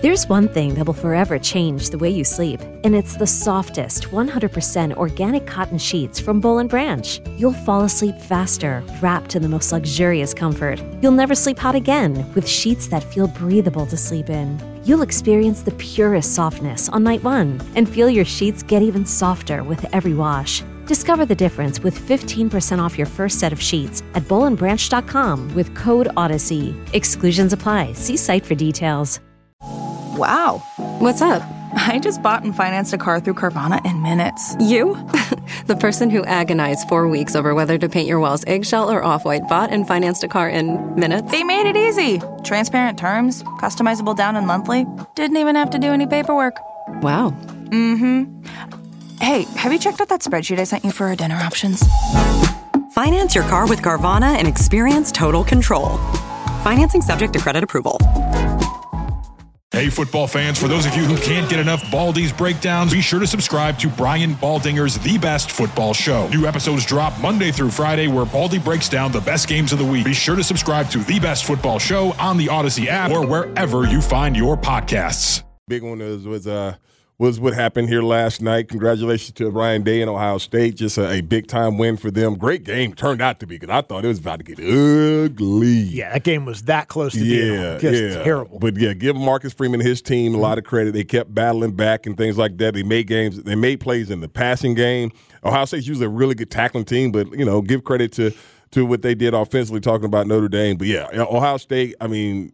There's one thing that will forever change the way you sleep, and it's the softest, 100% organic cotton sheets from Boll & Branch. You'll fall asleep faster, wrapped in the most luxurious comfort. You'll never sleep hot again with sheets that feel breathable to sleep in. You'll experience the purest softness on night one and feel your sheets get even softer with every wash. Discover the difference with 15% off your first set of sheets at bollandbranch.com with code Odyssey. Exclusions apply. See site for details. Wow. What's up? I just bought and financed a car through Carvana in minutes. You? The person who agonized 4 weeks over whether to paint your walls eggshell or off-white bought and financed a car in minutes? They made it easy. Transparent terms, customizable down and monthly. Didn't even have to do any paperwork. Wow. Mm-hmm. Hey, have you checked out that spreadsheet I sent you for our dinner options? Finance your car with Carvana and experience total control. Financing subject to credit approval. Hey, football fans, for those of you who can't get enough Baldy's breakdowns, be sure to subscribe to Brian Baldinger's The Best Football Show. New episodes drop Monday through Friday where Baldy breaks down the best games of the week. Be sure to subscribe to The Best Football Show on the Odyssey app or wherever you find your podcasts. Big one was what happened here last night. Congratulations to Ryan Day and Ohio State. Just a big-time win for them. Great game turned out to be because I thought it was about to get ugly. Yeah, that game was that close to being just terrible. But, yeah, give Marcus Freeman and his team a lot of credit. They kept battling back and things like that. They made plays in the passing game. Ohio State's usually a really good tackling team, but, give credit to what they did offensively, talking about Notre Dame. But, yeah, Ohio State, coming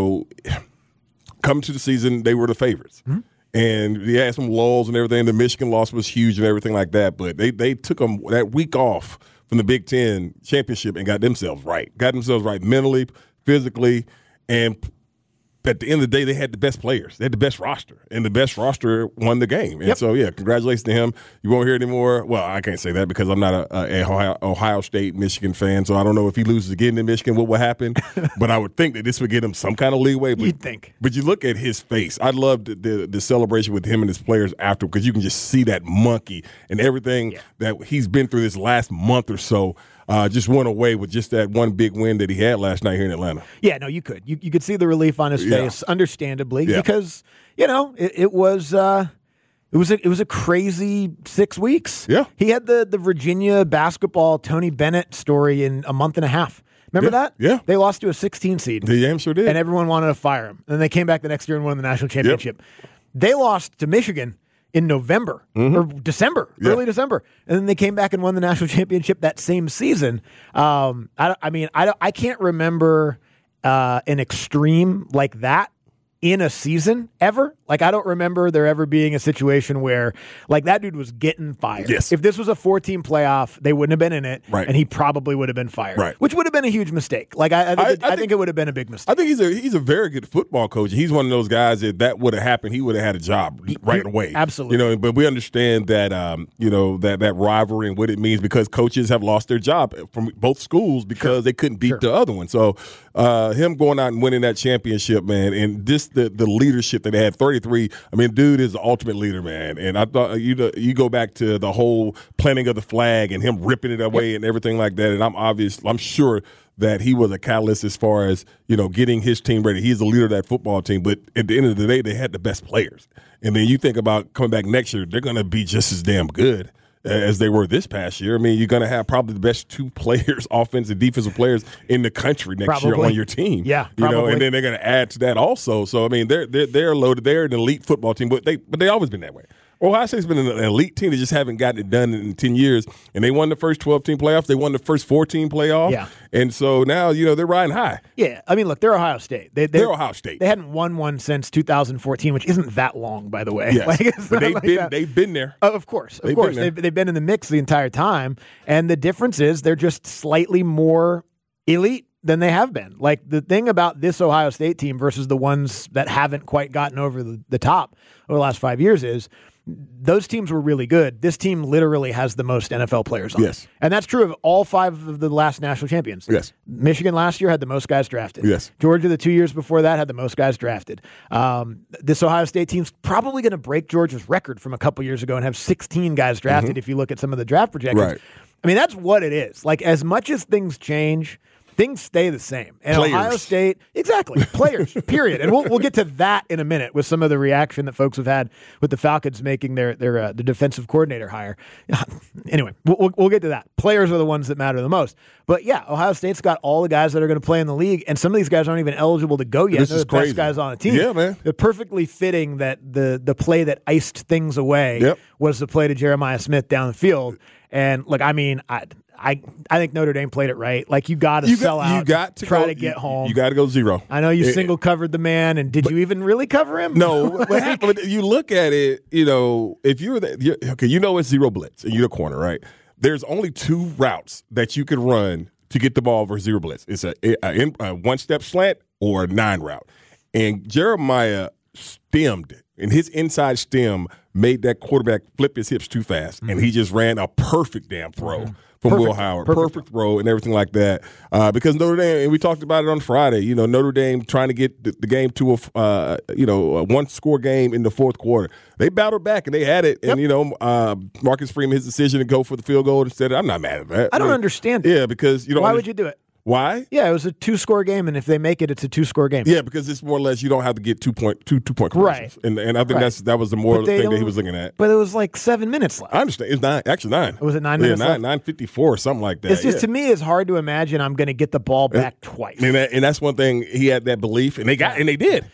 to the season, they were the favorites. Mm-hmm. And they had some lulls and everything. The Michigan loss was huge and everything like that. But they took them that week off from the Big Ten championship and got themselves right. Got themselves right mentally, physically, and at the end of the day, they had the best players. They had the best roster, and the best roster won the game. And so, congratulations to him. You won't hear anymore. Well, I can't say that because I'm not a Ohio State, Michigan fan, so I don't know if he loses again in Michigan, what will happen. But I would think that this would get him some kind of leeway. But, you'd think. But you look at his face. I loved the celebration with him and his players after because you can just see that monkey and everything that he's been through this last month or so. Just went away with just that one big win that he had last night here in Atlanta. Yeah, no, you could. You could see the relief on his face, understandably, because it was a crazy 6 weeks. Yeah, he had the Virginia basketball Tony Bennett story in a month and a half. Remember that? Yeah, they lost to a 16 seed. They damn sure did, and everyone wanted to fire him. And they came back the next year and won the national championship. They lost to Michigan in November or December, early December. And then they came back and won the national championship that same season. I can't remember an extreme like that in a season ever. Like, I don't remember there ever being a situation where, like, that dude was getting fired. Yes. If this was a 4-team playoff, they wouldn't have been in it, right, and he probably would have been fired, right, which would have been a huge mistake. Like, I think it would have been a big mistake. I think he's a very good football coach. He's one of those guys that would have happened, he would have had a job right away. Absolutely. But we understand that, that rivalry and what it means because coaches have lost their job from both schools because they couldn't beat the other one. So him going out and winning that championship, man, and just the leadership that they had, 33. I mean, dude is the ultimate leader, man. And I thought you go back to the whole planting of the flag and him ripping it away and everything like that. And I'm sure that he was a catalyst as far as, getting his team ready. He's the leader of that football team. But at the end of the day, they had the best players. And then you think about coming back next year, they're going to be just as damn good as they were this past year. I mean, you're going to have probably the best two players, offensive, defensive players in the country next year on your team. Yeah, probably. And then they're going to add to that also. So I mean, they're loaded. They're an elite football team, but they always been that way. Ohio State's been an elite team. They just haven't gotten it done in 10 years. And they won the first 12-team playoffs. They won the first 14 playoff. Yeah. And so now, they're riding high. Yeah. I mean, look, they're Ohio State. They're Ohio State. They hadn't won one since 2014, which isn't that long, by the way. Yes. But they've been there. Of course. They've been in the mix the entire time. And the difference is they're just slightly more elite than they have been. Like, the thing about this Ohio State team versus the ones that haven't quite gotten over the top over the last 5 years is those teams were really good. This team literally has the most NFL players on. Yes. And that's true of all 5 of the last national champions. Yes. Michigan last year had the most guys drafted. Yes. Georgia the 2 years before that had the most guys drafted. This Ohio State team's probably going to break Georgia's record from a couple years ago and have 16 guys drafted if you look at some of the draft projections. Right. I mean, that's what it is. Like, as much as things change, Things stay the same. And Players. Ohio State, exactly, players, period. And we'll get to that in a minute with some of the reaction that folks have had with the Falcons making their the defensive coordinator hire. Anyway, we'll get to that. Players are the ones that matter the most. But yeah, Ohio State's got all the guys that are going to play in the league, and some of these guys aren't even eligible to go yet. This They're is the crazy. best guys on the team. Yeah, man. They're perfectly fitting that the play that iced things away was the play to Jeremiah Smith down the field. And look, I mean, I think Notre Dame played it right. Like, you got to sell out. You got to try to get home. You got to go zero. I know you single covered the man, and did you even really cover him? No. What happened? You look at it. If you're okay, it's zero blitz and you're the corner, right? There's only two routes that you can run to get the ball versus zero blitz. It's a one-step slant or a 9 route. And Jeremiah stemmed, and his inside stem made that quarterback flip his hips too fast, and he just ran a perfect damn throw from Will Howard. Perfect throw and everything like that. Because Notre Dame, and we talked about it on Friday, Notre Dame trying to get the game to a one-score game in the fourth quarter. They battled back, and they had it. And, Marcus Freeman, his decision to go for the field goal instead, I'm not mad at that. I don't understand it. Yeah, because why would you do it? Why? Yeah, it was a 2-score game, and if they make it, it's a 2-score game. Yeah, because it's more or less you don't have to get two-point conversions. Right. And I think that was the more thing that he was looking at. But it was like 7 minutes left. I understand. It's 9. Actually, 9. Was it 9 minutes left? 9:54 or something like that. It's just, to me, it's hard to imagine I'm going to get the ball back twice. And that's one thing. He had that belief, and they did.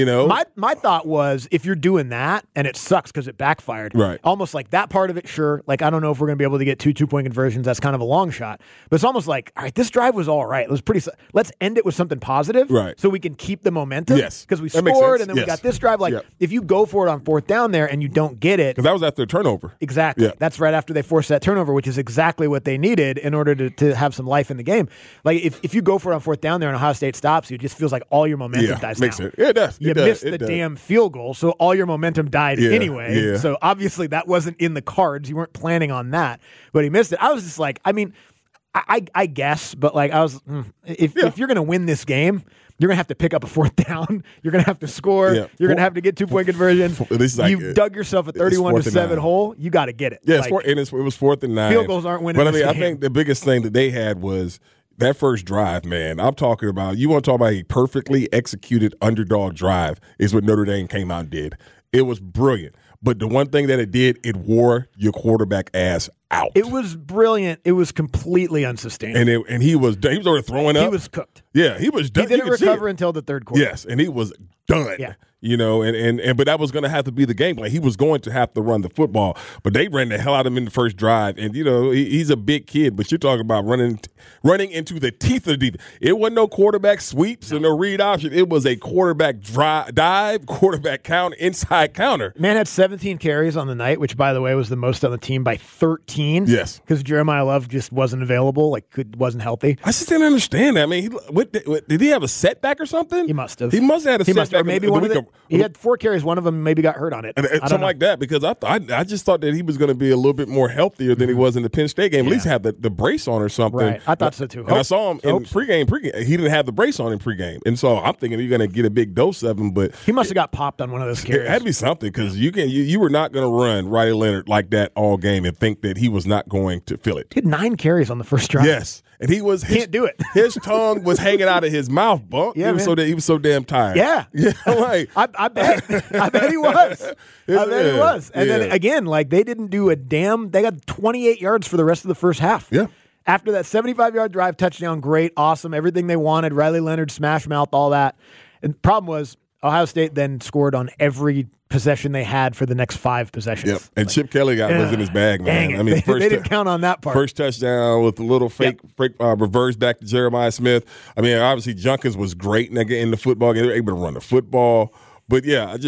My thought was, if you're doing that, and it sucks because it backfired, right? Almost like that part of it, sure. Like, I don't know if we're going to be able to get 2 2-point conversions. That's kind of a long shot. But it's almost like, all right, this drive was all right. It was pretty. Let's end it with something positive, right? So we can keep the momentum. Yes, because we scored, and then we got this drive. Like, if you go for it on 4th down there and you don't get it, because that was after a turnover. Exactly. Yeah. That's right after they forced that turnover, which is exactly what they needed in order to have some life in the game. Like, if you go for it on 4th down there and Ohio State stops you, it just feels like all your momentum dies down. Makes sense. Yeah, it does. You missed the damn field goal, so all your momentum died anyway. Yeah. So obviously that wasn't in the cards. You weren't planning on that, but he missed it. I was just like, I mean, I guess, but like, I was, if you're going to win this game, you're going to have to pick up a 4th down. You're going to have to score. Yeah. You're going to have to get 2-point conversion. You've dug yourself a 31-7 hole. You got to get it. Yeah, it was 4th and 9. Field goals aren't winning. But I mean, this I game. think the biggest thing that they had was that first drive, man. I'm talking about, you want to talk about a perfectly executed underdog drive is what Notre Dame came out and did. It was brilliant. But the one thing that it did, it wore your quarterback ass out. It was brilliant. It was completely unsustainable. And he was already throwing up. He was cooked. Yeah, he was done. He didn't recover until the 3rd quarter. Yes, and he was done. Yeah. But that was going to have to be the game plan. He was going to have to run the football, but they ran the hell out of him in the first drive. And he's a big kid, but you're talking about running into the teeth of the defense. It wasn't no quarterback sweeps and no read option. It was a quarterback dive, quarterback counter, inside counter. Man had 17 carries on the night, which, by the way, was the most on the team by 13. Yes, because Jeremiah Love just wasn't available, wasn't healthy. I just didn't understand that. I mean, did he have a setback or something? He must have. He must have had a setback. Or maybe one of the. He had 4 carries. One of them maybe got hurt on it. Something like that, because I just thought that he was going to be a little bit more healthier than he was in the Penn State game. At least have the brace on or something. Right. I thought so too. And I saw him in pregame. He didn't have the brace on in pregame. And so I'm thinking you're going to get a big dose of him. But he must have got popped on one of those carries. It had to be something, because you were not going to run Riley Leonard like that all game and think that he was not going to feel it. He had 9 carries on the first drive. Yes. And can't do it. His tongue was hanging out of his mouth, Bunk. Yeah, he was so damn tired. Yeah. Like, I bet he was. He was. And then again, they didn't do a damn. They got 28 yards for the rest of the first half. Yeah. After that 75-yard drive, touchdown, great, awesome, everything they wanted. Riley Leonard, smash mouth, all that. And the problem was Ohio State then scored on every possession they had for the next 5 possessions. Yep. And Chip Kelly was in his bag, man. Dang it. I mean, they didn't count on that part. First touchdown with a little fake reverse back to Jeremiah Smith. I mean, obviously Junkins was great in the football game. They were able to run the football. But, yeah, at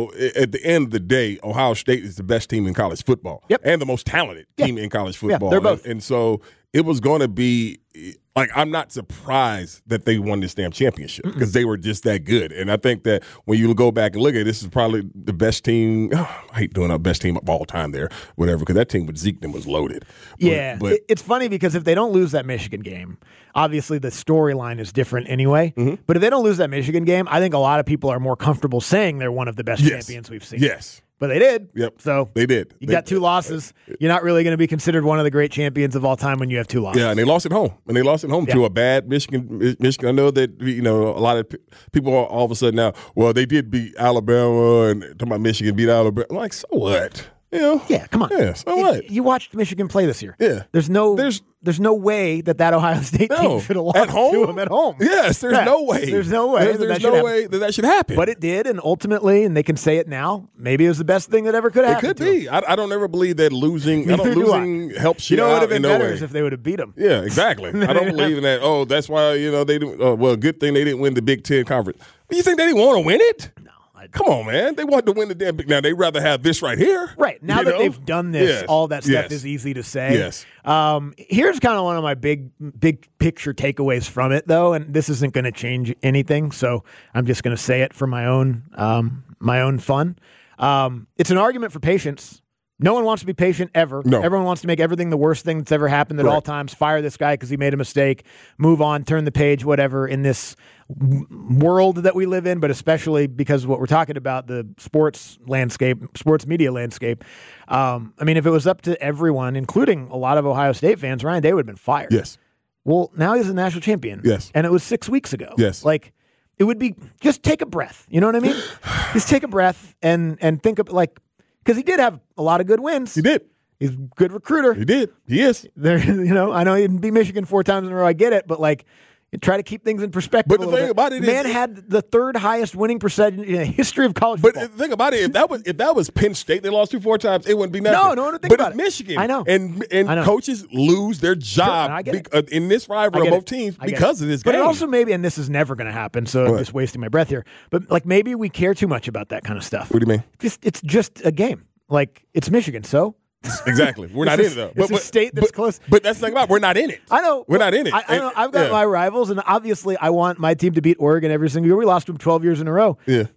the end of the day, Ohio State is the best team in college football. Yep. And the most talented team in college football. Yeah, they're both. And so it was going to be – I'm not surprised that they won this damn championship, because they were just that good. And I think that when you go back and look at it, this is probably the best team. I hate doing our best team of all time there, whatever, because that team with Zeke was loaded. But it's funny because if they don't lose that Michigan game, obviously the storyline is different anyway. Mm-hmm. But if they don't lose that Michigan game, I think a lot of people are more comfortable saying they're one of the best champions we've seen. Yes. But they did. Yep. So they did. You got 2 losses. You're not really going to be considered one of the great champions of all time when you have 2 losses. Yeah, and they lost at home. To a bad Michigan. I know that a lot of people are all of a sudden now, well, they did beat Alabama and talking about Michigan beat Alabama. I'm like, so what? Yeah, come on. Yeah, so what? You watched Michigan play this year. Yeah. There's no way that Ohio State team should have lost at home? to them at home. Yes, there's no way. There's no way. There's no way that should happen. But it did, and ultimately, and they can say it now, maybe it was the best thing that ever could have happened. It could be. I don't ever believe that losing helps you out. It would have been in no better way. Is if they would have beat them. Yeah, exactly. I don't believe in that. Oh, that's why they didn't. Well, good thing they didn't win the Big Ten conference. You think they didn't want to win it? No. Come on, man. They wanted to win the damn big. Now, they'd rather have this right here. Right. Now that they've done this, all that stuff is easy to say. Yes. Here's kind of one of my big picture takeaways from it, though, and this isn't going to change anything, so I'm just going to say it for my own fun. It's an argument for patience. No one wants to be patient ever. No. Everyone wants to make everything the worst thing that's ever happened at all times. Fire this guy because he made a mistake. Move on. Turn the page. Whatever. In this world that we live in, but especially because of what we're talking about, the sports media landscape. I mean, if it was up to everyone, including a lot of Ohio State fans, Ryan Day would have been fired. Yes. Well, now he's a national champion. Yes. And it was 6 weeks ago. Yes. Like, it would be just take a breath. You know what I mean? Just take a breath and think of because he did have a lot of good wins. He did. He's a good recruiter. He did. He is. There, I know he didn't beat Michigan 4 times in a row. I get it, but you try to keep things in perspective. But the thing about it is, man had the 3rd highest winning percentage in the history of college football. But the thing about it, if that was Penn State, they lost 4 times, it wouldn't be nothing. No, don't think about it. But it's Michigan. I know. And I know. coaches lose their job in this rivalry of both teams because of this game. But it also maybe, and this is never going to happen, so I'm just wasting my breath here. But maybe we care too much about that kind of stuff. What do you mean? It's just a game. It's Michigan, so. Exactly. We're not in it, though. It's a state that's close. But that's the thing about it. We're not in it. I know. We're not in it. I know. I've got my rivals, and obviously I want my team to beat Oregon every single year. We lost to them 12 years in a row. Yeah.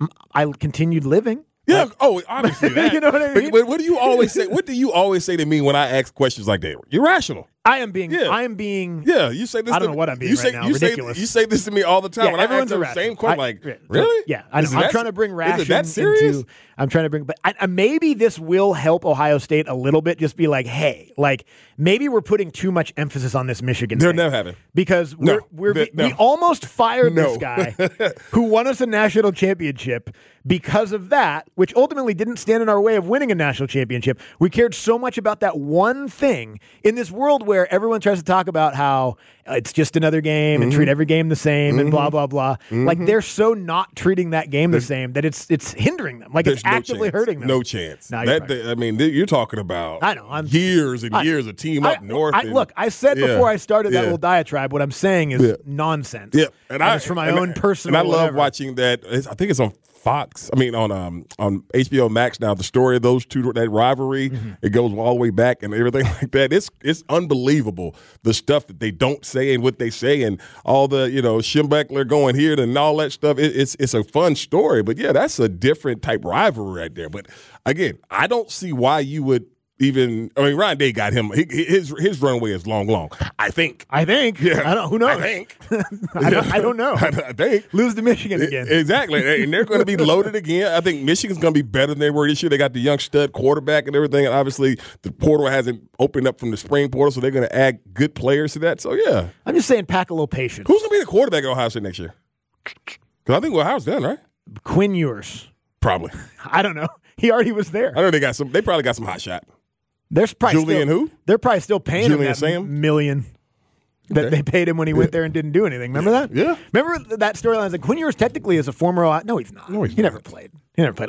I continued living. Yeah. Obviously that. You know what I mean? But what do you always say? What do you always say to me when I ask questions like that? You're rational. I am being. Yeah, you say this. I don't know what I'm being right now. Ridiculous. You say this to me all the time. Yeah, when everyone's I ask the same question, really? Yeah, I know. I'm trying to bring ration. Is it that serious? I'm trying to bring, but maybe this will help Ohio State a little bit. Just be like, hey, maybe we're putting too much emphasis on this Michigan. They'll thing. never happen because we almost fired this guy who won us a national championship because of that, which ultimately didn't stand in our way of winning a national championship. We cared so much about that one thing in this world where everyone tries to talk about how it's just another game and treat every game the same and blah, blah, blah. They're so not treating that game the same that it's hindering them. It's actively hurting them. No chance. No, you're talking about years and years of team up north. Look, I said before I started that little diatribe, what I'm saying is nonsense. Yeah. And it's for my own personal. And I love watching that. I think it's on Fox. On HBO Max now. The story of those two, that rivalry, it goes all the way back and everything like that. It's unbelievable the stuff that they don't say and what they say and all the Schembechler going here and all that stuff. It's a fun story, but yeah, that's a different type rivalry right there. But again, I don't see why you would. Ryan Day got him. His runway is long. I think. Yeah. Who knows? I think. I don't know. I think. Lose to Michigan again. Exactly. And they're going to be loaded again. I think Michigan's going to be better than they were this year. They got the young stud quarterback and everything. And obviously, the portal hasn't opened up from the spring portal, so they're going to add good players to that. So, yeah. I'm just saying, pack a little patience. Who's going to be the quarterback at Ohio State next year? Because I think Ohio's done, right? Quinn Ewers. Probably. I don't know. He already was there. I know they probably got some hot shot. There's probably Julian who? They're probably still paying Julian him that Sam? $1 million that they paid him when he went there and didn't do anything. Remember that? Yeah. Remember that storyline? Quinn Ewers technically is a former. No, he's not. No, he's he not. never played. He never played.